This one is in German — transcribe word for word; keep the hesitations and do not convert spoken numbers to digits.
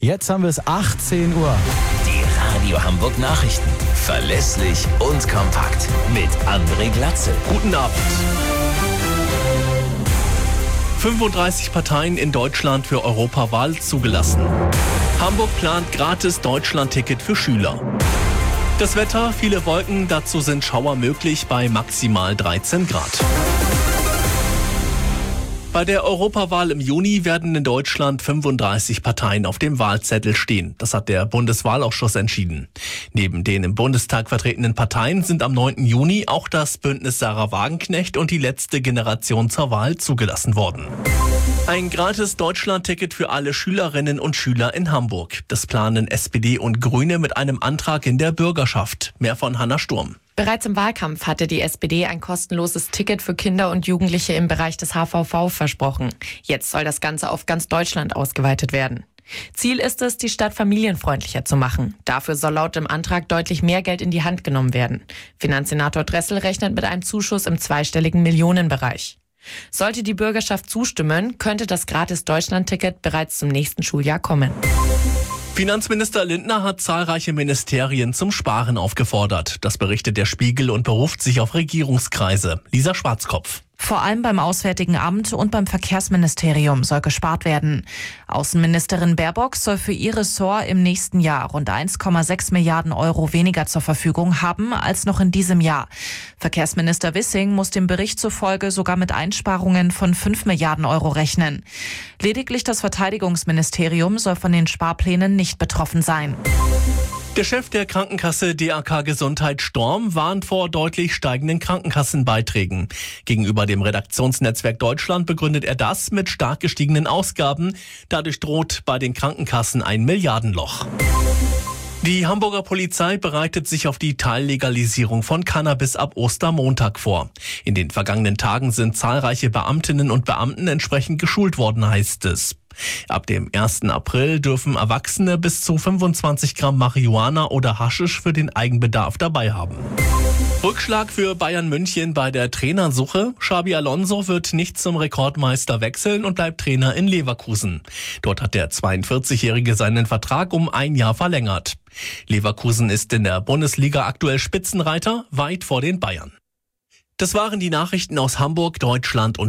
Jetzt haben wir es achtzehn Uhr. Die Radio Hamburg Nachrichten. Verlässlich und kompakt. Mit André Glatzel. Guten Abend. fünfunddreißig Parteien in Deutschland für Europawahl zugelassen. Hamburg plant gratis Deutschland-Ticket für Schüler. Das Wetter, viele Wolken, dazu sind Schauer möglich bei maximal dreizehn Grad. Bei der Europawahl im Juni werden in Deutschland fünfunddreißig Parteien auf dem Wahlzettel stehen. Das hat der Bundeswahlausschuss entschieden. Neben den im Bundestag vertretenen Parteien sind am neunten Juni auch das Bündnis Sarah Wagenknecht und die letzte Generation zur Wahl zugelassen worden. Ein gratis Deutschland-Ticket für alle Schülerinnen und Schüler in Hamburg. Das planen S P D und Grüne mit einem Antrag in der Bürgerschaft. Mehr von Hanna Sturm. Bereits im Wahlkampf hatte die S P D ein kostenloses Ticket für Kinder und Jugendliche im Bereich des H V V versprochen. Jetzt soll das Ganze auf ganz Deutschland ausgeweitet werden. Ziel ist es, die Stadt familienfreundlicher zu machen. Dafür soll laut dem Antrag deutlich mehr Geld in die Hand genommen werden. Finanzsenator Dressel rechnet mit einem Zuschuss im zweistelligen Millionenbereich. Sollte die Bürgerschaft zustimmen, könnte das gratis Deutschland-Ticket bereits zum nächsten Schuljahr kommen. Finanzminister Lindner hat zahlreiche Ministerien zum Sparen aufgefordert. Das berichtet der Spiegel und beruft sich auf Regierungskreise. Lisa Schwarzkopf. Vor allem beim Auswärtigen Amt und beim Verkehrsministerium soll gespart werden. Außenministerin Baerbock soll für ihr Ressort im nächsten Jahr rund eins Komma sechs Milliarden Euro weniger zur Verfügung haben als noch in diesem Jahr. Verkehrsminister Wissing muss dem Bericht zufolge sogar mit Einsparungen von fünf Milliarden Euro rechnen. Lediglich das Verteidigungsministerium soll von den Sparplänen nicht betroffen sein. Der Chef der Krankenkasse D A K Gesundheit Storm warnt vor deutlich steigenden Krankenkassenbeiträgen. Gegenüber dem Redaktionsnetzwerk Deutschland begründet er das mit stark gestiegenen Ausgaben. Dadurch droht bei den Krankenkassen ein Milliardenloch. Die Hamburger Polizei bereitet sich auf die Teillegalisierung von Cannabis ab Ostermontag vor. In den vergangenen Tagen sind zahlreiche Beamtinnen und Beamten entsprechend geschult worden, heißt es. Ab dem ersten April dürfen Erwachsene bis zu fünfundzwanzig Gramm Marihuana oder Haschisch für den Eigenbedarf dabei haben. Rückschlag für Bayern München bei der Trainersuche. Xabi Alonso wird nicht zum Rekordmeister wechseln und bleibt Trainer in Leverkusen. Dort hat der zweiundvierzigjährige seinen Vertrag um ein Jahr verlängert. Leverkusen ist in der Bundesliga aktuell Spitzenreiter, weit vor den Bayern. Das waren die Nachrichten aus Hamburg, Deutschland und